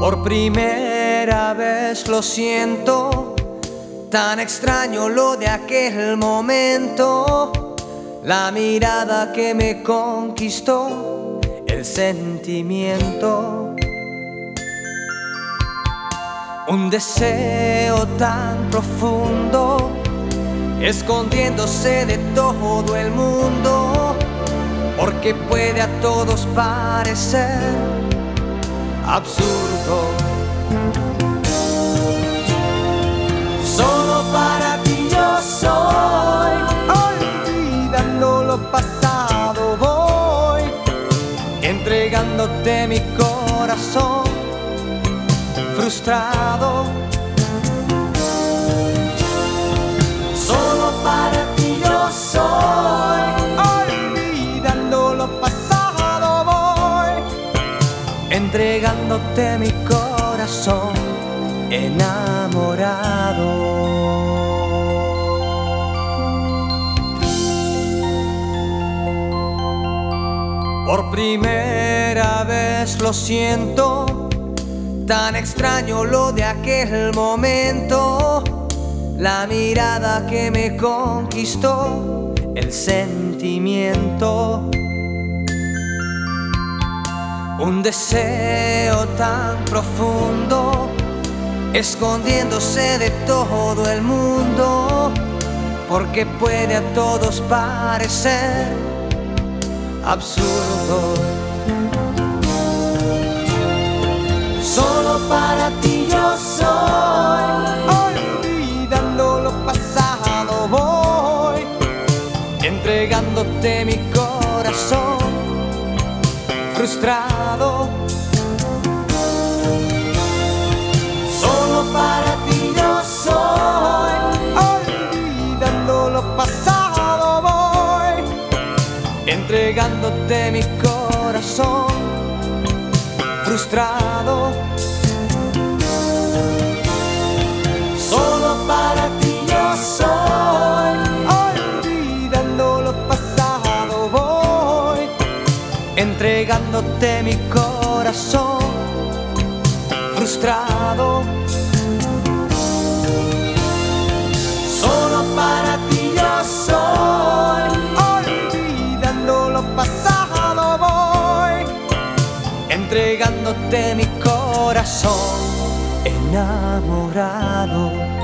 Por primera vez lo siento, tan extraño lo de aquel momento, la mirada que me conquistó, el sentimiento. Un deseo tan profundo, escondiéndose de todo el mundo, porque puede a todos parecer absurdo. Solo para ti yo soy, olvidando lo pasado voy, entregándote mi corazón frustrado. Solo para ti yo soy, olvidando lo pasado voy, entregándote mi corazón enamorado. Por primera vez lo siento, tan extraño lo de aquel momento, la mirada que me conquistó, el sentimiento. Un deseo tan profundo, escondiéndose de todo el mundo, porque puede a todos parecer absurdo. Solo para ti yo soy, olvidando lo pasado voy, entregándote mi corazón frustrado. Solo para ti yo soy, olvidando lo pasado voy, entregándote mi corazón frustrado. Solo para ti yo soy, olvidando lo pasado voy, entregándote mi corazón frustrado. Solo para ti yo soy, olvidando lo pasado voy, entregándote mi corazón enamorado.